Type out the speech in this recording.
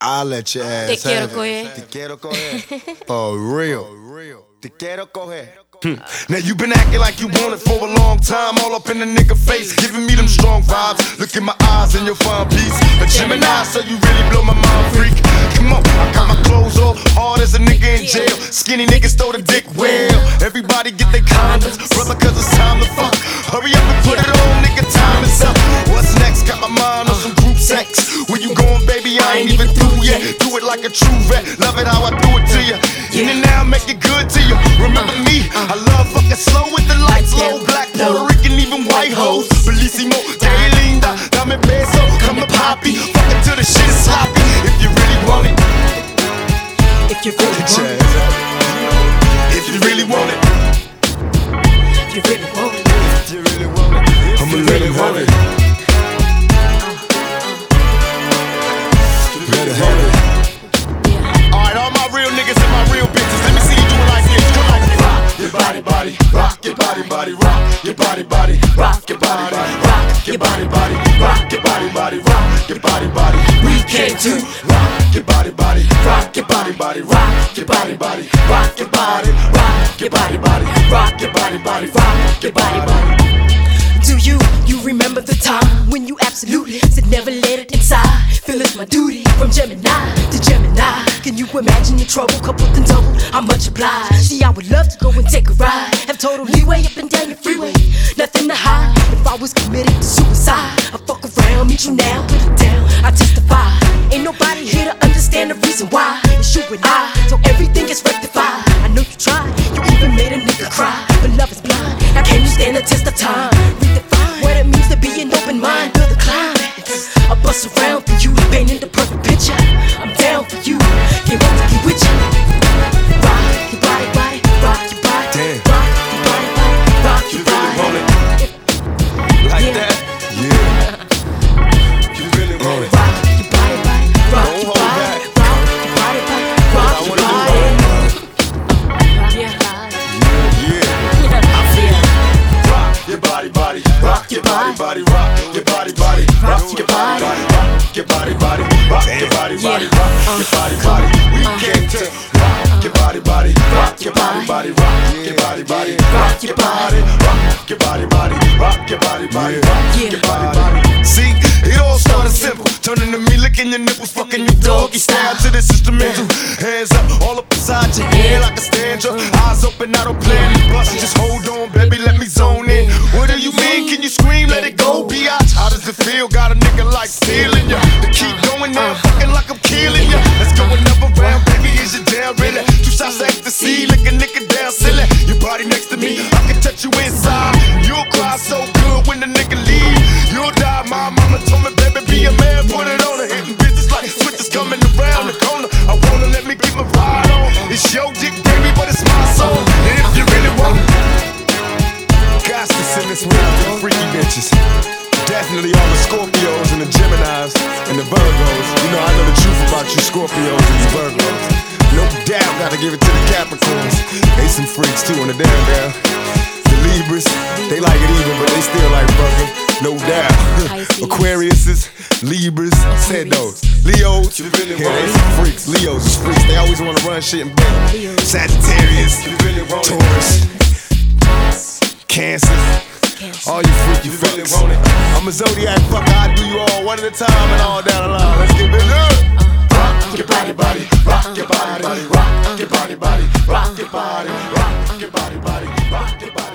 I'll let your ass Te quiero have it. coger. Te quiero coger. For real. Te quiero coger. Now you been acting like you want it for a long time, all up in the nigga face, giving me them strong vibes. Look in my eyes and you'll find peace. A Gemini, so you really blow my mind, freak. Come on, I got my clothes off, hard as a nigga in jail. Skinny niggas throw the dick well. Everybody get their condoms, brother, cause it's time to fuck. Hurry up and put it on, nigga, time is up. What's next? Got my mind on some group sex. Where you going, baby? I ain't even through yet. Do it like a true vet, love it how I do it to you. In and out, make it good to you. Remember me? I love fucking slow with the lights low. Black, Puerto Rican, even white hoes. Bellissimo, que linda, dame beso, come to poppy. Fuck it till the shit is sloppy. If you really want it. If you really want it. If you really want it. If you really want it. If you really want it. I'ma let it have it. Let it have it. Alright, all my real niggas and my real bitches, let me see you do it like this. Come like this. Rock your body, body, rock your body, body, rock your body, body, rock your body, body, rock your body, body, rock your body, body, rock your body, body. We came to rock your body, body, rock your body, body, rock your body, body, rock your body, rock your body, body, rock your body, body, rock your body, body. Do you remember the time when you absolutely said never let it inside? Feel it's my duty from Gemini to Gemini. Can you imagine the trouble coupled and double? How much obliged? See, I would love to go and take a ride. Have total leeway up and down the freeway. Nothing to hide. If I was committed to suicide, I'd fuck around, meet you now, put it down. I testify. Ain't nobody here to understand the reason why. It's you and I, so everything is rectified. I know you tried, you even made a nigga cry. But love is blind. How can you stand the test of time? Redefine what it means to be an open mind. Build a climax. I bust around for you, painting the perfect picture. I'm down for you, can't wait to get with you. Rock your body, body, rock your body. Damn. Rock your body, body, rock your You really want body. it like that? Yeah. You really want it. Rock your body, body, rock Don't your hold body. back. Rock your body, body, rock I your wanna do body. Yeah. I feel it. Rock your body, body, rock your body, body, rock your body, body, rock your body, body, rock your body, body, rock your body, body, rock your body, body. We came to rock your body, body, rock your body, body, rock your body, body, rock your body, rock your body, body, rock your body, body, rock your body, body. See, it all started simple. Turning to me, licking your nipples, fucking your doggy style to this instrumental. Hands up, all up inside your head like a stanza. Eyes open, I don't plan to bust. Just hold on, baby, let me zone in. What do you mean? Can you scream? Let it go, biatch. How does it feel? Got a nigga like stealing ya. To keep going now, fucking like I'm killing ya. Let's go another round, baby. Is you down, really? 2 shots of ecstasy, lick a nigga down, silly. Your body next to me, I can touch you inside. You'll cry so good when the nigga leave. You'll die, my mama told me, baby, be a man, put it on her. Hitting bitches like switches coming around the corner. I wanna let me get my ride on. It's your dick, baby, but it's my soul. And if you really want it, got to send this round to the freaky bitches. Definitely all the Scorpios and the Geminis and the Virgos. You know, I know the truth about you Scorpios and you Virgos. No doubt, gotta give it to the Capricorns. They some freaks too on the down. The Libras, they like it even, but they still like fucking. No doubt. Aquariuses, Libras, said those. Leos, yeah, they some freaks. Leos is freaks. They always wanna run shit in bed. Sagittarius, Taurus, Cancer. All you freaky fucks. I'm a zodiac fucker, I do you all one at a time and all down the line. Let's get it up. Rock your body, body, rock your body, body, rock your body, body, rock your body, rock your body, body, rock your body.